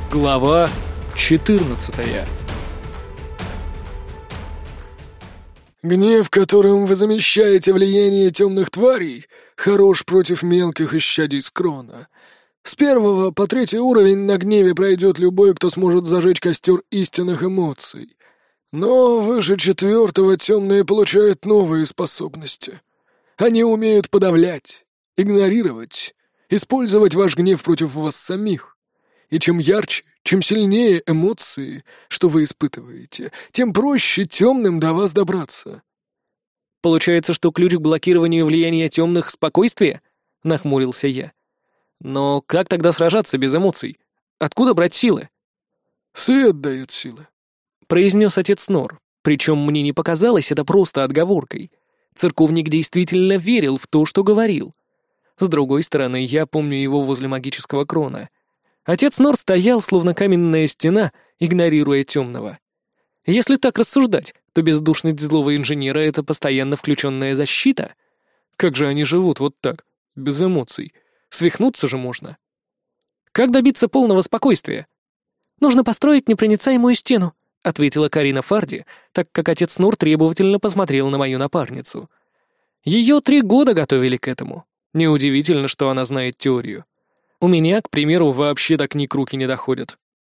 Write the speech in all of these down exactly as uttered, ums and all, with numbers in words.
Глава четырнадцатая. Гнев, которым вы замещаете влияние темных тварей, хорош против мелких исчадий Скрона. С первого по третий уровень на гневе пройдет любой, кто сможет зажечь костер истинных эмоций. Но выше четвертого темные получают новые способности. Они умеют подавлять, игнорировать, использовать ваш гнев против вас самих. И чем ярче, чем сильнее эмоции, что вы испытываете, тем проще темным до вас добраться. Получается, что ключ к блокированию влияния темных — спокойствие? Нахмурился я. Но как тогда сражаться без эмоций? Откуда брать силы? Свет дает силы, произнес отец Нор. Причем мне не показалось это просто отговоркой. Церковник действительно верил в то, что говорил. С другой стороны, я помню его возле магического крона. Отец Нор стоял, словно каменная стена, игнорируя темного. Если так рассуждать, то бездушность злого инженера — это постоянно включенная защита. Как же они живут вот так, без эмоций? Свихнуться же можно. Как добиться полного спокойствия? «Нужно построить непроницаемую стену», — ответила Карина Фарди, так как отец Нор требовательно посмотрел на мою напарницу. Ее три года готовили к этому. Неудивительно, что она знает теорию. У меня, к примеру, вообще так ни к руки не доходят.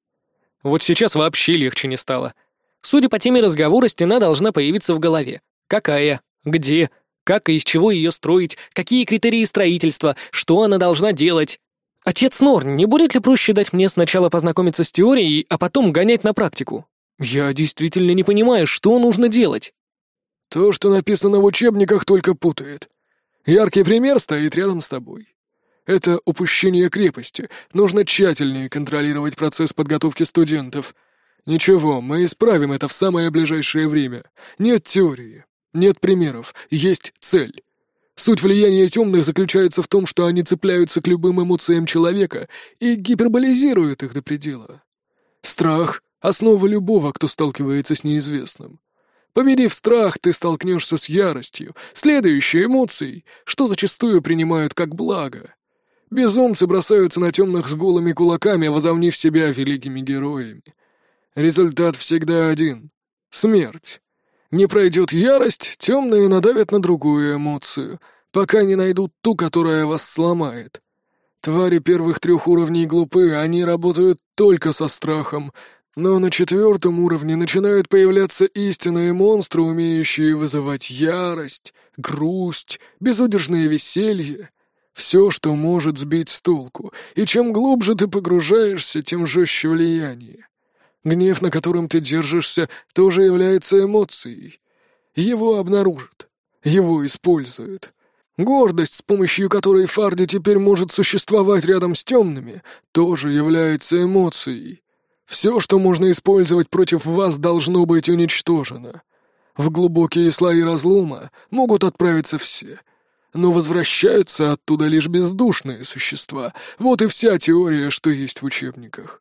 Вот сейчас вообще легче не стало. Судя по теме разговора, стена должна появиться в голове. Какая? Где? Как и из чего ее строить? Какие критерии строительства? Что она должна делать? Отец Нор, не будет ли проще дать мне сначала познакомиться с теорией, а потом гонять на практику? Я действительно не понимаю, что нужно делать. То, что написано в учебниках, только путает. Яркий пример стоит рядом с тобой. Это упущение крепости. Нужно тщательнее контролировать процесс подготовки студентов. Ничего, мы исправим это в самое ближайшее время. Нет теории, нет примеров, есть цель. Суть влияния темных заключается в том, что они цепляются к любым эмоциям человека и гиперболизируют их до предела. Страх — основа любого, кто сталкивается с неизвестным. Победив страх, ты столкнешься с яростью, следующей эмоцией, что зачастую принимают как благо. Безумцы бросаются на темных с голыми кулаками, возомнив себя великими героями. Результат всегда один — смерть. Не пройдет ярость, темные надавят на другую эмоцию, пока не найдут ту, которая вас сломает. Твари первых трех уровней глупы, они работают только со страхом, но на четвертом уровне начинают появляться истинные монстры, умеющие вызывать ярость, грусть, безудержное веселье. Все, что может сбить с толку, и чем глубже ты погружаешься, тем жестче влияние. Гнев, на котором ты держишься, тоже является эмоцией. Его обнаружат, его используют. Гордость, с помощью которой Фарди теперь может существовать рядом с темными, тоже является эмоцией. Все, что можно использовать против вас, должно быть уничтожено. В глубокие слои разлома могут отправиться все, но возвращаются оттуда лишь бездушные существа. Вот и вся теория, что есть в учебниках.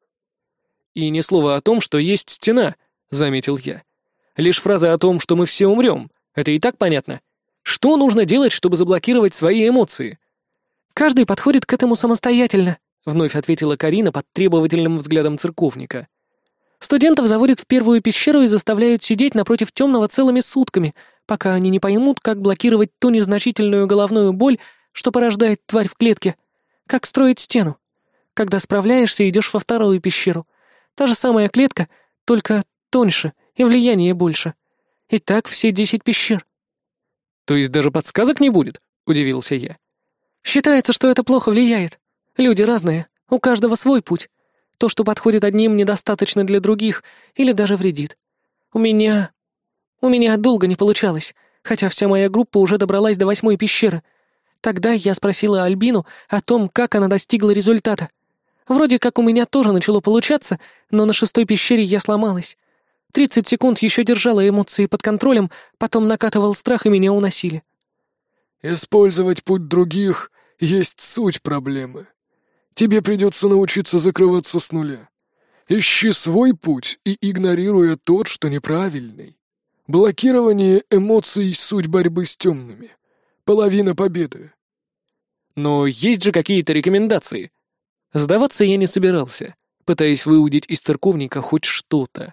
«И ни слова о том, что есть стена», — заметил я. «Лишь фраза о том, что мы все умрем. Это и так понятно. Что нужно делать, чтобы заблокировать свои эмоции?» «Каждый подходит к этому самостоятельно», — вновь ответила Карина под требовательным взглядом церковника. «Студентов заводят в первую пещеру и заставляют сидеть напротив темного целыми сутками, пока они не поймут, как блокировать ту незначительную головную боль, что порождает тварь в клетке. Как строить стену. Когда справляешься, идешь во вторую пещеру. Та же самая клетка, только тоньше и влияние больше. И так все десять пещер». «То есть даже подсказок не будет?» — удивился я. «Считается, что это плохо влияет. Люди разные, у каждого свой путь. То, что подходит одним, недостаточно для других или даже вредит. У меня... У меня долго не получалось, хотя вся моя группа уже добралась до восьмой пещеры. Тогда я спросила Альбину о том, как она достигла результата. Вроде как у меня тоже начало получаться, но на шестой пещере я сломалась. Тридцать секунд еще держала эмоции под контролем, потом накатывал страх и меня уносили». «Использовать путь других есть суть проблемы. Тебе придется научиться закрываться с нуля. Ищи свой путь и игнорируя тот, что неправильный. Блокирование эмоций — суть борьбы с темными. Половина победы». «Но есть же какие-то рекомендации». Сдаваться я не собирался. пытаясь выудить из церковника хоть что-то.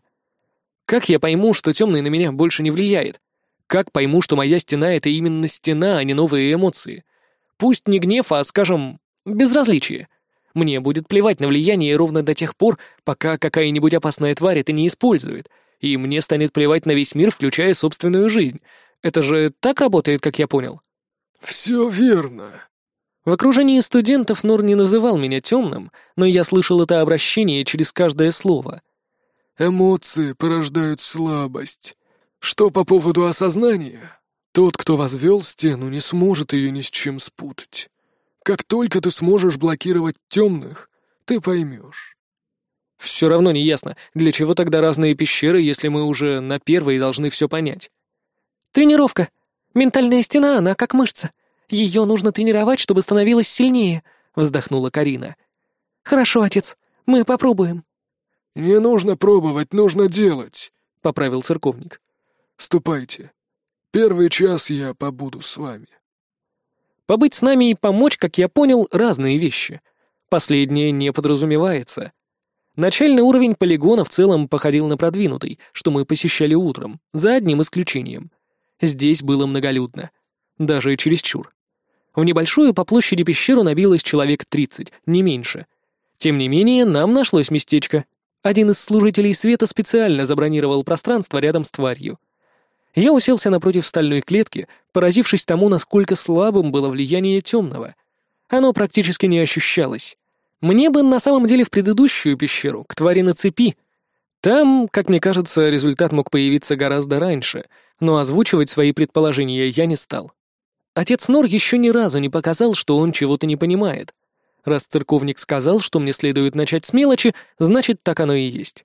Как я пойму, что темный на меня больше не влияет? Как пойму, что моя стена — это именно стена, а не новые эмоции? Пусть не гнев, а, скажем, безразличие. Мне будет плевать на влияние ровно до тех пор, пока какая-нибудь опасная тварь это не использует, и мне станет плевать на весь мир, включая собственную жизнь. Это же так работает, как я понял? «Все верно». В окружении студентов Нор не называл меня темным, но я слышал это обращение через каждое слово. «Эмоции порождают слабость. Что по поводу осознания? Тот, кто возвел стену, не сможет ее ни с чем спутать. Как только ты сможешь блокировать темных, ты поймешь». Все равно не ясно, для чего тогда разные пещеры, если мы уже на первой должны все понять. Тренировка. Ментальная стена, она как мышца. Ее нужно тренировать, чтобы становилась сильнее, вздохнула Карина. Хорошо, отец, мы попробуем. «Не нужно пробовать, нужно делать», — поправил церковник. «Ступайте. Первый час я побуду с вами». Побыть с нами и помочь, как я понял, разные вещи. Последнее не подразумевается. Начальный уровень полигона в целом походил на продвинутый, что мы посещали утром, за одним исключением. Здесь было многолюдно. Даже чересчур. В небольшую по площади пещеру набилось человек тридцать, не меньше. Тем не менее, нам нашлось местечко. Один из служителей света специально забронировал пространство рядом с тварью. Я уселся напротив стальной клетки, поразившись тому, насколько слабым было влияние темного. Оно практически не ощущалось. Мне бы на самом деле в предыдущую пещеру, к твари на цепи. Там, как мне кажется, результат мог появиться гораздо раньше, но озвучивать свои предположения я не стал. Отец Нор еще ни разу не показал, что он чего-то не понимает. Раз церковник сказал, что мне следует начать с мелочи, значит, так оно и есть.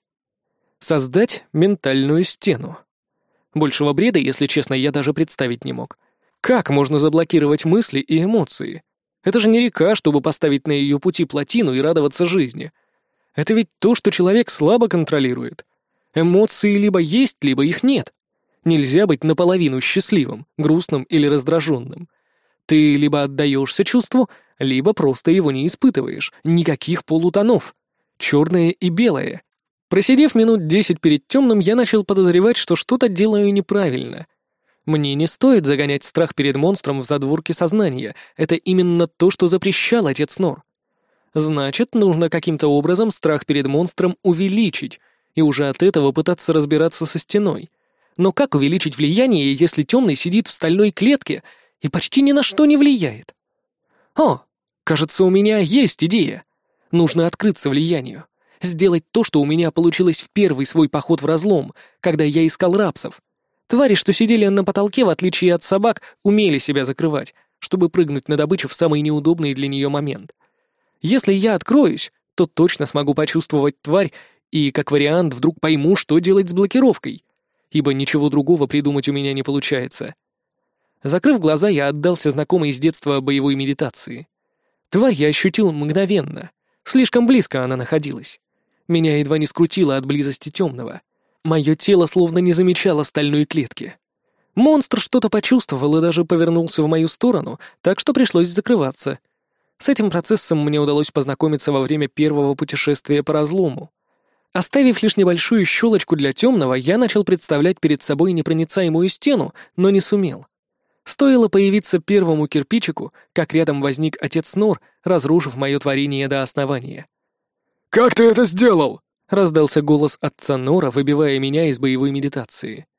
Создать ментальную стену. Большего бреда, если честно, я даже представить не мог. Как можно заблокировать мысли и эмоции? Это же не река, чтобы поставить на ее пути плотину и радоваться жизни. Это ведь то, что человек слабо контролирует. Эмоции либо есть, либо их нет. Нельзя быть наполовину счастливым, грустным или раздраженным. Ты либо отдаешься чувству, либо просто его не испытываешь. Никаких полутонов. Черное и белое. Просидев минут десять перед темным, я начал подозревать, что что-то делаю неправильно. Мне не стоит загонять страх перед монстром в задворки сознания. Это именно то, что запрещал отец Нор. Значит, нужно каким-то образом страх перед монстром увеличить, и уже от этого пытаться разбираться со стеной. Но как увеличить влияние, если темный сидит в стальной клетке и почти ни на что не влияет? О, кажется, у меня есть идея. Нужно открыться влиянию. Сделать то, что у меня получилось в первый свой поход в разлом, когда я искал рапсов. Твари, что сидели на потолке, в отличие от собак, умели себя закрывать, чтобы прыгнуть на добычу в самый неудобный для нее момент. Если я откроюсь, то точно смогу почувствовать тварь и, как вариант, вдруг пойму, что делать с блокировкой, ибо ничего другого придумать у меня не получается. Закрыв глаза, я отдался знакомой с детства боевой медитации. Тварь я ощутил мгновенно. Слишком близко она находилась. Меня едва не скрутило от близости темного. Мое тело словно не замечало стальной клетки. Монстр что-то почувствовал и даже повернулся в мою сторону, так что пришлось закрываться. С этим процессом мне удалось познакомиться во время первого путешествия по разлому. Оставив лишь небольшую щелочку для темного, я начал представлять перед собой непроницаемую стену, но не сумел. Стоило появиться первому кирпичику, как рядом возник отец Нор, разрушив мое творение до основания. «Как ты это сделал?» — раздался голос отца Нора, выбивая меня из боевой медитации.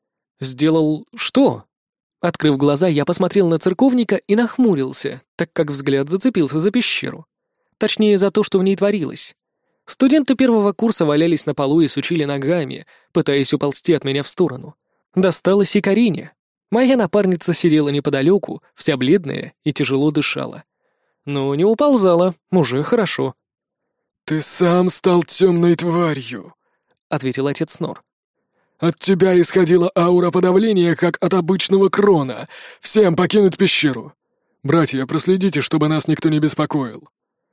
«Сделал что?» Открыв глаза, я посмотрел на церковника и нахмурился, так как взгляд зацепился за пещеру. Точнее, за то, что в ней творилось. Студенты первого курса валялись на полу и сучили ногами, пытаясь уползти от меня в сторону. Досталось и Карине. Моя напарница сидела неподалеку, вся бледная и тяжело дышала. Но не уползала, уже хорошо. «Ты сам стал темной тварью», — ответил отец Нор. «От тебя исходила аура подавления, как от обычного крона. Всем покинуть пещеру. Братья, проследите, чтобы нас никто не беспокоил».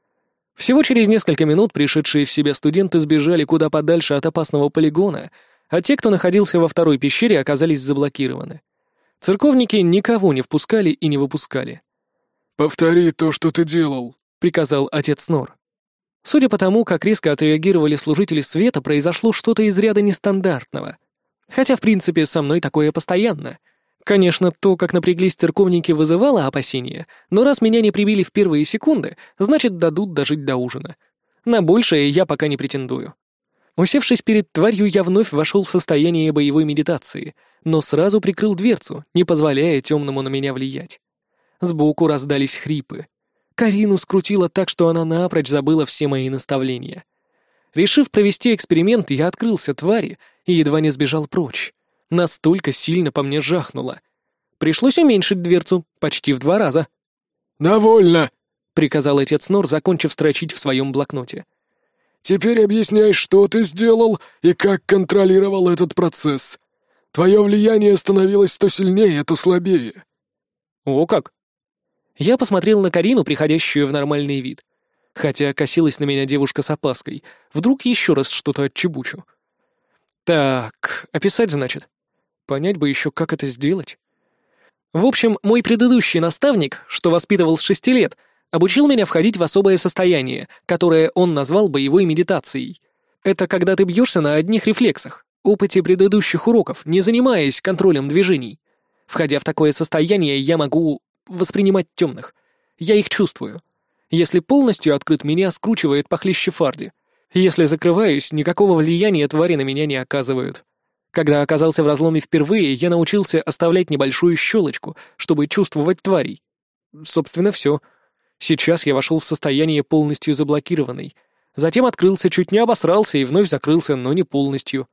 Всего через несколько минут пришедшие в себя студенты сбежали куда подальше от опасного полигона, а те, кто находился во второй пещере, оказались заблокированы. Церковники никого не впускали и не выпускали. «Повтори то, что ты делал», — приказал отец Нор. Судя по тому, как резко отреагировали служители света, произошло что-то из ряда нестандартного. Хотя, в принципе, со мной такое постоянно. Конечно, то, как напряглись церковники, вызывало опасения, но раз меня не прибили в первые секунды, значит, дадут дожить до ужина. На большее я пока не претендую. Усевшись перед тварью, я вновь вошел в состояние боевой медитации, но сразу прикрыл дверцу, не позволяя темному на меня влиять. Сбоку раздались хрипы. Карину скрутило так, что она напрочь забыла все мои наставления. Решив провести эксперимент, я открылся твари и едва не сбежал прочь. Настолько сильно по мне жахнуло. Пришлось уменьшить дверцу почти в два раза. «Довольно!» — приказал отец Нор, закончив строчить в своем блокноте. «Теперь объясняй, что ты сделал и как контролировал этот процесс. Твое влияние становилось то сильнее, то слабее». «О как!» Я посмотрел на Карину, приходящую в нормальный вид. Хотя косилась на меня девушка с опаской. Вдруг еще раз что-то отчебучу. Так, описать, значит? Понять бы еще, как это сделать. В общем, мой предыдущий наставник, что воспитывал с шести лет, обучил меня входить в особое состояние, которое он назвал боевой медитацией. Это когда ты бьешься на одних рефлексах, опыте предыдущих уроков, не занимаясь контролем движений. Входя в такое состояние, я могу воспринимать темных. Я их чувствую. Если полностью открыт, меня скручивает похлеще фарди. Если закрываюсь, никакого влияния твари на меня не оказывают. Когда оказался в разломе впервые, я научился оставлять небольшую щелочку, чтобы чувствовать тварей. Собственно, все. Сейчас я вошел в состояние полностью заблокированный. Затем открылся, чуть не обосрался и вновь закрылся, но не полностью.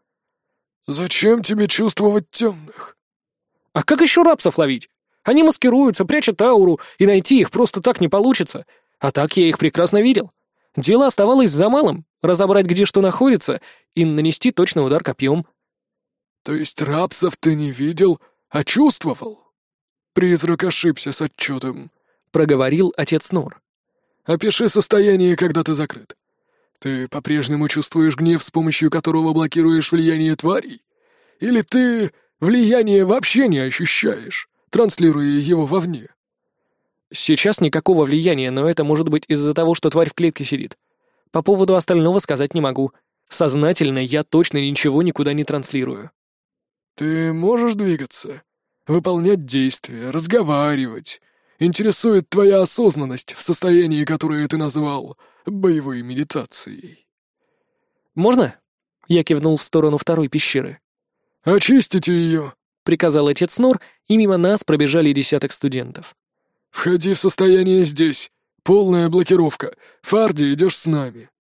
«Зачем тебе чувствовать темных?» «А как еще рапсов ловить? Они маскируются, прячут ауру, и найти их просто так не получится. А так я их прекрасно видел. Дело оставалось за малым — разобрать, где что находится, и нанести точный удар копьем». «То есть рапсов ты не видел, а чувствовал?» «Призрак ошибся с отчетом», — проговорил отец Нор. «Опиши состояние, когда ты закрыт. Ты по-прежнему чувствуешь гнев, с помощью которого блокируешь влияние тварей? Или ты влияние вообще не ощущаешь, транслируя его вовне?» «Сейчас никакого влияния, но это может быть из-за того, что тварь в клетке сидит. По поводу остального сказать не могу. Сознательно я точно ничего никуда не транслирую». «Ты можешь двигаться, выполнять действия, разговаривать? Интересует твоя осознанность в состоянии, которое ты назвал боевой медитацией?» «Можно?» — я кивнул в сторону второй пещеры. «Очистите ее», — приказал отец Нор, и мимо нас пробежали десяток студентов. «Входи в состояние здесь. Полная блокировка. Фарди, идешь с нами».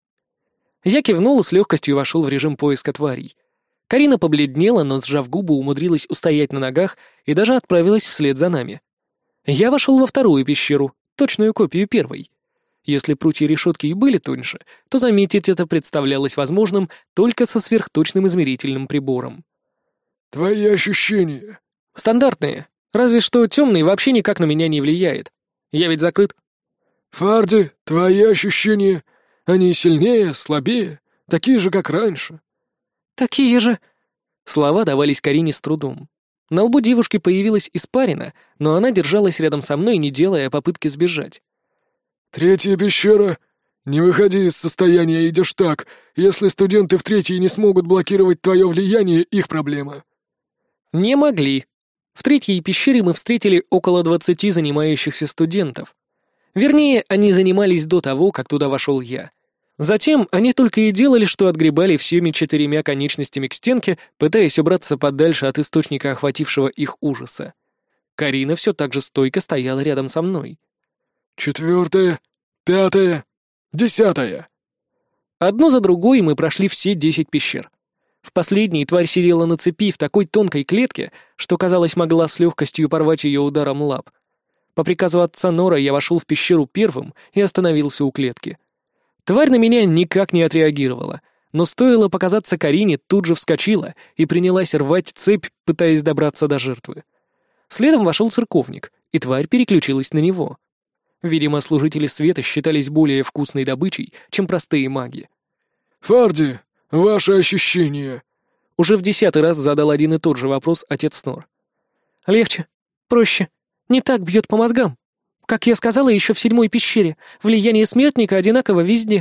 Я кивнул и с легкостью вошел в режим поиска тварей. Карина побледнела, но, сжав губы, умудрилась устоять на ногах и даже отправилась вслед за нами. Я вошел во вторую пещеру, точную копию первой. Если прутья решетки и были тоньше, то заметить это представлялось возможным только со сверхточным измерительным прибором. «Твои ощущения?» «Стандартные. Разве что темный вообще никак на меня не влияет. Я ведь закрыт». «Фарди, твои ощущения? Они сильнее, слабее, такие же, как раньше?» «Такие же...» Слова давались Карине с трудом. На лбу девушки появилась испарина, но она держалась рядом со мной, не делая попытки сбежать. «Третья пещера. Не выходи из состояния, идешь так. Если студенты в третьей не смогут блокировать твое влияние, их проблема». Не могли. В третьей пещере мы встретили около двадцати занимающихся студентов. Вернее, они занимались до того, как туда вошел я. Затем они только и делали, что отгребали всеми четырьмя конечностями к стенке, пытаясь убраться подальше от источника охватившего их ужаса. Карина все так же стойко стояла рядом со мной. «Четвертая, пятая, десятая». Одну за другой мы прошли все десять пещер. В последней тварь сидела на цепи в такой тонкой клетке, что, казалось, могла с легкостью порвать ее ударом лап. По приказу отца Нора я вошел в пещеру первым и остановился у клетки. Тварь на меня никак не отреагировала, но стоило показаться Карине, тут же вскочила и принялась рвать цепь, пытаясь добраться до жертвы. Следом вошел церковник, и тварь переключилась на него. Видимо, служители света считались более вкусной добычей, чем простые маги. «Фарди, ваши ощущения?» Уже в десятый раз задал один и тот же вопрос отец Нор. «Легче, проще, не так бьет по мозгам. Как я сказала еще в седьмой пещере, влияние смертника одинаково везде.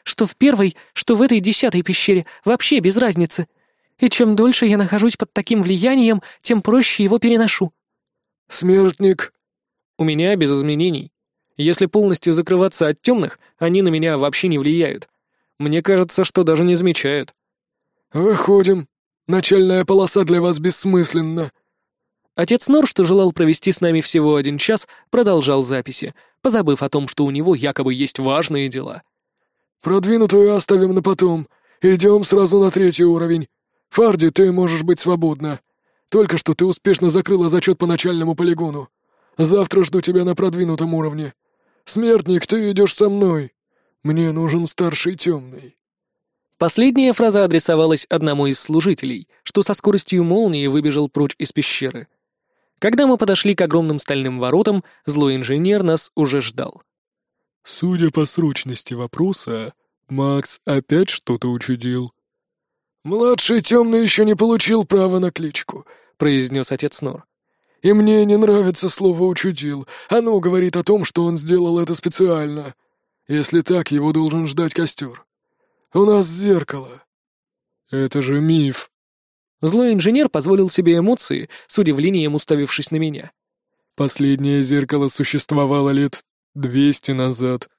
Что в первой, что в этой десятой пещере, вообще без разницы. И чем дольше я нахожусь под таким влиянием, тем проще его переношу». «Смертник». «У меня без изменений. Если полностью закрываться от темных, они на меня вообще не влияют. Мне кажется, что даже не замечают». «Выходим. Начальная полоса для вас бессмысленна». Отец Нор, что желал провести с нами всего один час, продолжал записи, позабыв о том, что у него якобы есть важные дела. «Продвинутую оставим на потом. Идем сразу на третий уровень. Фарди, ты можешь быть свободна. Только что ты успешно закрыла зачет по начальному полигону. Завтра жду тебя на продвинутом уровне. Смертник, ты идешь со мной. Мне нужен старший темный». Последняя фраза адресовалась одному из служителей, что со скоростью молнии выбежал прочь из пещеры. Когда мы подошли к огромным стальным воротам, злой инженер нас уже ждал. «Судя по срочности вопроса, Макс опять что-то учудил». «Младший темный еще не получил права на кличку», — произнес отец Нор. «И мне не нравится слово «учудил». Оно говорит о том, что он сделал это специально. Если так, его должен ждать костер. У нас зеркало». «Это же миф». Злой инженер позволил себе эмоции, с удивлением уставившись на меня. «Последнее зеркало существовало лет двести назад».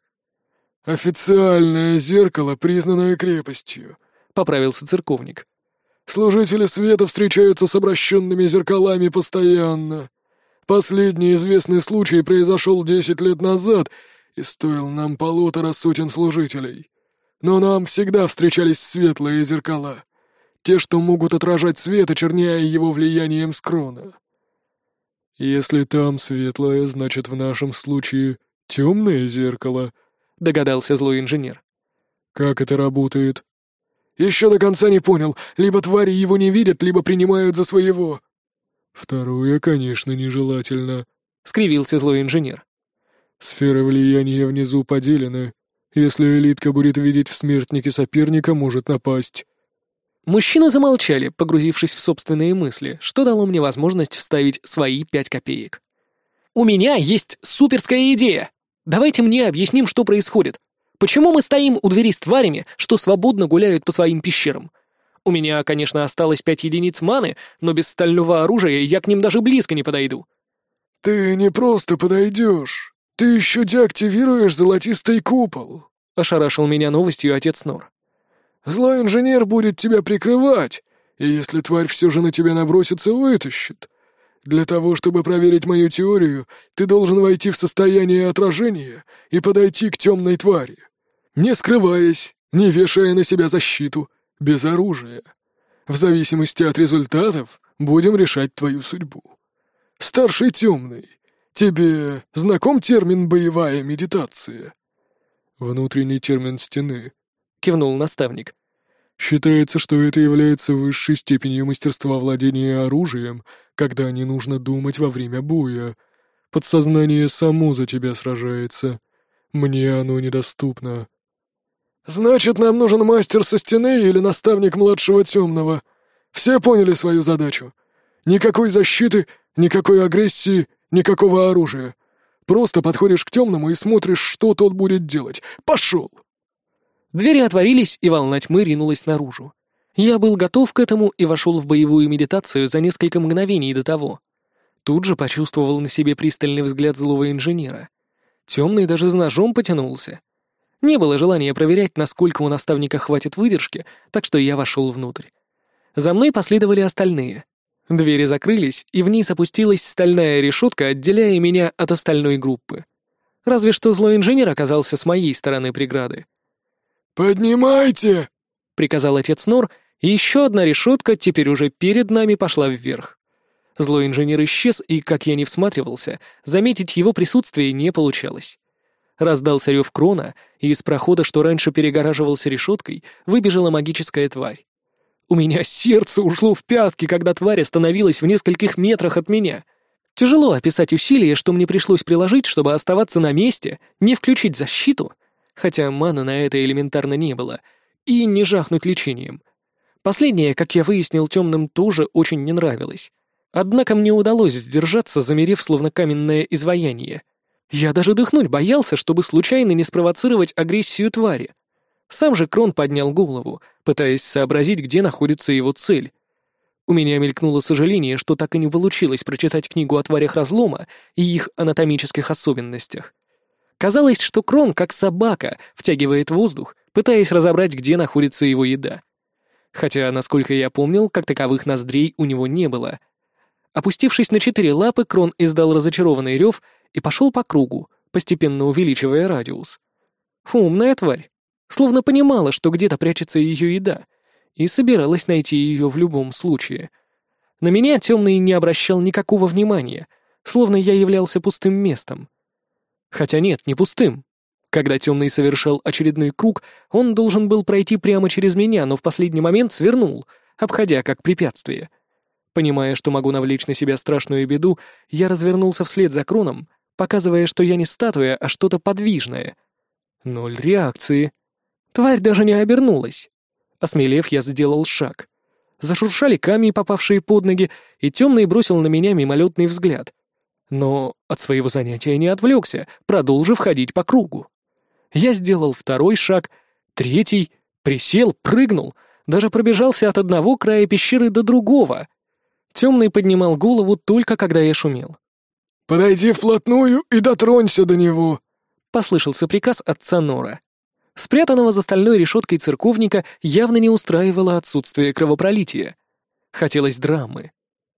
«Официальное зеркало, признанное крепостью», — поправился церковник. «Служители света встречаются с обращенными зеркалами постоянно. Последний известный случай произошел десять лет назад и стоил нам полутора сотен служителей. Но нам всегда встречались светлые зеркала. Те, что могут отражать свет, очерняя его влиянием скрона». «Если там светлое, значит в нашем случае темное зеркало», — догадался злой инженер. «Как это работает?» «Еще до конца не понял. Либо твари его не видят, либо принимают за своего». «Второе, конечно, нежелательно», — скривился злой инженер. «Сферы влияния внизу поделены. Если элитка будет видеть в смертнике соперника, может напасть». Мужчины замолчали, погрузившись в собственные мысли, что дало мне возможность вставить свои пять копеек. «У меня есть суперская идея! Давайте мне объясним, что происходит. Почему мы стоим у двери с тварями, что свободно гуляют по своим пещерам? У меня, конечно, осталось пять единиц маны, но без стального оружия я к ним даже близко не подойду». «Ты не просто подойдешь. Ты еще деактивируешь золотистый купол», — ошарашил меня новостью отец Нор. «Злой инженер будет тебя прикрывать, и если тварь все же на тебя набросится, вытащит. Для того, чтобы проверить мою теорию, ты должен войти в состояние отражения и подойти к темной твари. Не скрываясь, не вешая на себя защиту, без оружия. В зависимости от результатов будем решать твою судьбу. Старший темный, тебе знаком термин «боевая медитация»?» «Внутренний термин стены», — кивнул наставник. «Считается, что это является высшей степенью мастерства владения оружием, когда не нужно думать во время боя. Подсознание само за тебя сражается. Мне оно недоступно». «Значит, нам нужен мастер со стены или наставник младшего темного. Все поняли свою задачу. Никакой защиты, никакой агрессии, никакого оружия. Просто подходишь к темному и смотришь, что тот будет делать. Пошел!» Двери отворились, и волна тьмы ринулась наружу. Я был готов к этому и вошел в боевую медитацию за несколько мгновений до того. Тут же почувствовал на себе пристальный взгляд злого инженера. Темный даже с ножом потянулся. Не было желания проверять, насколько у наставника хватит выдержки, так что я вошел внутрь. За мной последовали остальные. Двери закрылись, и вниз опустилась стальная решетка, отделяя меня от остальной группы. Разве что злой инженер оказался с моей стороны преграды. «Поднимайте!» — приказал отец Нор, и еще одна решетка теперь уже перед нами пошла вверх. Злой инженер исчез, и, как я не всматривался, заметить его присутствие не получалось. Раздался рев крона, и из прохода, что раньше перегораживался решеткой, выбежала магическая тварь. У меня сердце ушло в пятки, когда тварь остановилась в нескольких метрах от меня. Тяжело описать усилия, что мне пришлось приложить, чтобы оставаться на месте, не включить защиту, хотя маны на это элементарно не было, и не жахнуть лечением. Последнее, как я выяснил, темным тоже очень не нравилось. Однако мне удалось сдержаться, замерев словно каменное изваяние. Я даже дыхнуть боялся, чтобы случайно не спровоцировать агрессию твари. Сам же Крон поднял голову, пытаясь сообразить, где находится его цель. У меня мелькнуло сожаление, что так и не получилось прочитать книгу о тварях разлома и их анатомических особенностях. Казалось, что Крон, как собака, втягивает воздух, пытаясь разобрать, где находится его еда. Хотя, насколько я помнил, как таковых ноздрей у него не было. Опустившись на четыре лапы, Крон издал разочарованный рев и пошел по кругу, постепенно увеличивая радиус. Умная тварь. Словно понимала, что где-то прячется ее еда, и собиралась найти ее в любом случае. На меня темный не обращал никакого внимания, словно я являлся пустым местом. Хотя нет, не пустым. Когда темный совершал очередной круг, он должен был пройти прямо через меня, но в последний момент свернул, обходя как препятствие. Понимая, что могу навлечь на себя страшную беду, я развернулся вслед за Кроном, показывая, что я не статуя, а что-то подвижное. Ноль реакции. Тварь даже не обернулась. Осмелев, я сделал шаг. Зашуршали камни, попавшие под ноги, и темный бросил на меня мимолетный взгляд. Но от своего занятия не отвлекся, продолжив ходить по кругу. Я сделал второй шаг, третий, присел, прыгнул, даже пробежался от одного края пещеры до другого. Темный поднимал голову только когда я шумел. «Подойди вплотную и дотронься до него», — послышался приказ отца Нора. Спрятанного за стальной решеткой церковника явно не устраивало отсутствие кровопролития. Хотелось драмы.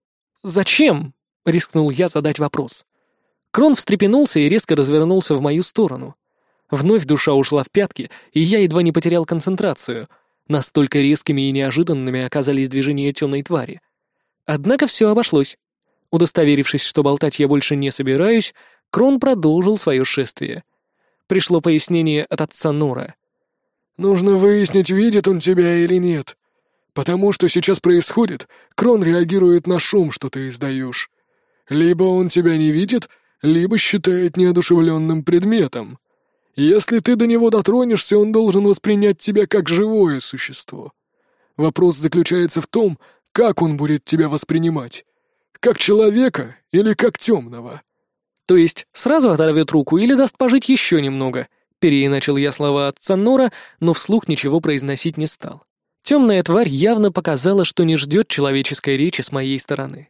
«Зачем?» — рискнул я задать вопрос. Крон встрепенулся и резко развернулся в мою сторону. Вновь душа ушла в пятки, и я едва не потерял концентрацию. Настолько резкими и неожиданными оказались движения темной твари. Однако все обошлось. Удостоверившись, что болтать я больше не собираюсь, Крон продолжил свое шествие. Пришло пояснение от отца Нора. «Нужно выяснить, видит он тебя или нет. Потому что сейчас происходит, Крон реагирует на шум, что ты издаешь. Либо он тебя не видит, либо считает неодушевленным предметом. Если ты до него дотронешься, он должен воспринять тебя как живое существо. Вопрос заключается в том, как он будет тебя воспринимать. Как человека или как темного?» «То есть сразу оторвет руку или даст пожить еще немного?» Переиначил я слова отца Нора, но вслух ничего произносить не стал. Темная тварь явно показала, что не ждет человеческой речи с моей стороны.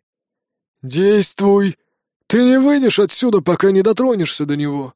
«Действуй! Ты не выйдешь отсюда, пока не дотронешься до него!»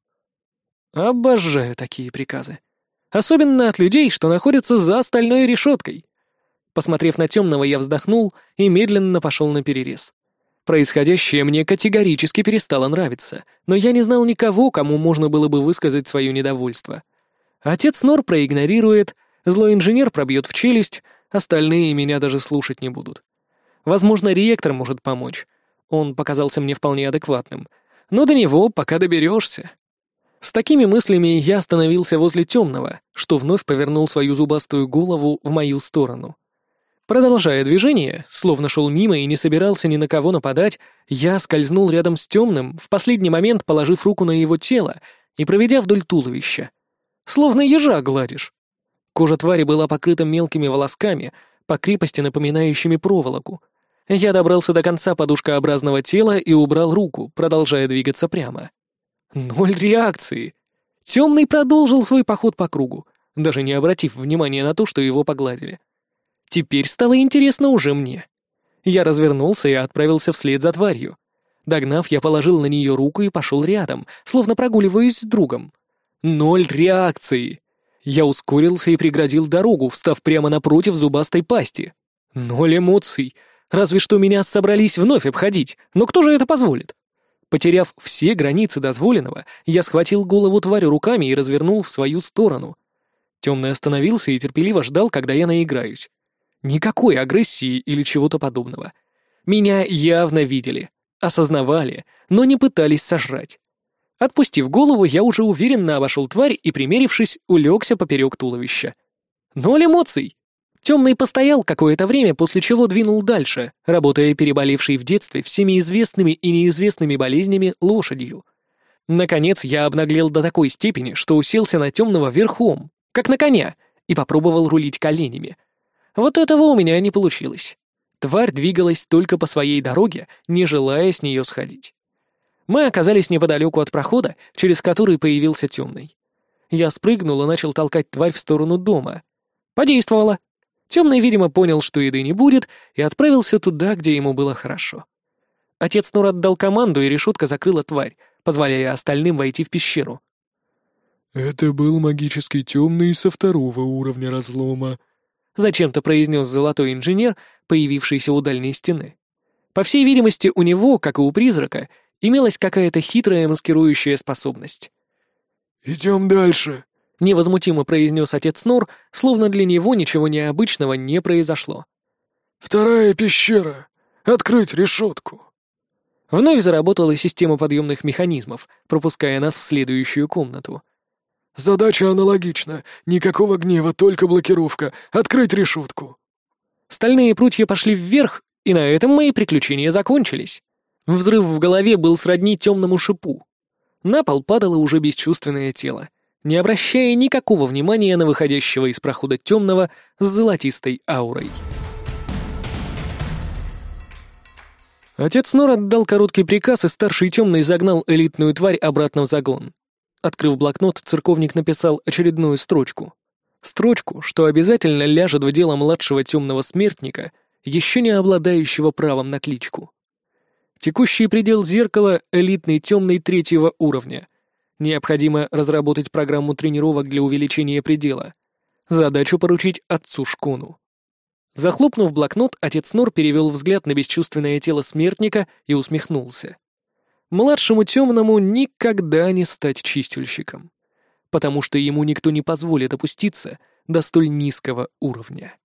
Обожаю такие приказы. Особенно от людей, что находятся за стальной решеткой. Посмотрев на темного, я вздохнул и медленно пошел на перерез. Происходящее мне категорически перестало нравиться, но я не знал никого, кому можно было бы высказать свое недовольство. Отец Нор проигнорирует, злой инженер пробьет в челюсть, остальные меня даже слушать не будут. Возможно, ректор может помочь. Он показался мне вполне адекватным. Но до него пока доберешься. С такими мыслями я остановился возле темного, что вновь повернул свою зубастую голову в мою сторону. Продолжая движение, словно шел мимо и не собирался ни на кого нападать, я скользнул рядом с темным, в последний момент положив руку на его тело и проведя вдоль туловища. Словно ежа гладишь. Кожа твари была покрыта мелкими волосками, по крепости напоминающими проволоку. Я добрался до конца подушкообразного тела и убрал руку, продолжая двигаться прямо. Ноль реакции. Темный продолжил свой поход по кругу, даже не обратив внимания на то, что его погладили. Теперь стало интересно уже мне. Я развернулся и отправился вслед за тварью. Догнав, я положил на нее руку и пошел рядом, словно прогуливаюсь с другом. Ноль реакции. Я ускорился и преградил дорогу, встав прямо напротив зубастой пасти. Ноль эмоций. Разве что меня собрались вновь обходить, но кто же это позволит? Потеряв все границы дозволенного, я схватил голову твари руками и развернул в свою сторону. Темный остановился и терпеливо ждал, когда я наиграюсь. Никакой агрессии или чего-то подобного. Меня явно видели, осознавали, но не пытались сожрать. Отпустив голову, я уже уверенно обошел тварь и, примерившись, улегся поперек туловища. Ноль эмоций. Темный постоял какое-то время, после чего двинул дальше, работая переболевшей в детстве всеми известными и неизвестными болезнями лошадью. Наконец я обнаглел до такой степени, что уселся на темного верхом, как на коня, и попробовал рулить коленями. Вот этого у меня не получилось. Тварь двигалась только по своей дороге, не желая с нее сходить. Мы оказались неподалеку от прохода, через который появился темный. Я спрыгнул и начал толкать тварь в сторону дома. Подействовало. Темный, видимо, понял, что еды не будет, и отправился туда, где ему было хорошо. Отец Снор отдал команду, и решетка закрыла тварь, позволяя остальным войти в пещеру. «Это был магический темный со второго уровня разлома», — зачем-то произнес золотой инженер, появившийся у дальней стены. По всей видимости, у него, как и у призрака, имелась какая-то хитрая маскирующая способность. «Идем дальше», — невозмутимо произнес отец Снор, словно для него ничего необычного не произошло. «Вторая пещера. Открыть решетку». Вновь заработала система подъемных механизмов, пропуская нас в следующую комнату. «Задача аналогична. Никакого гнева, только блокировка. Открыть решетку». Стальные прутья пошли вверх, и на этом мои приключения закончились. Взрыв в голове был сродни темному шипу. На пол падало уже бесчувственное тело, не обращая никакого внимания на выходящего из прохода темного с золотистой аурой. Отец Снор отдал короткий приказ, и старший темный загнал элитную тварь обратно в загон. Открыв блокнот, церковник написал очередную строчку. Строчку, что обязательно ляжет в дело младшего темного смертника, еще не обладающего правом на кличку. Текущий предел зеркала — элитный темный третьего уровня. Необходимо разработать программу тренировок для увеличения предела. Задачу поручить отцу Шкону. Захлопнув блокнот, отец Снор перевел взгляд на бесчувственное тело смертника и усмехнулся. Младшему темному никогда не стать чистильщиком, потому что ему никто не позволит опуститься до столь низкого уровня.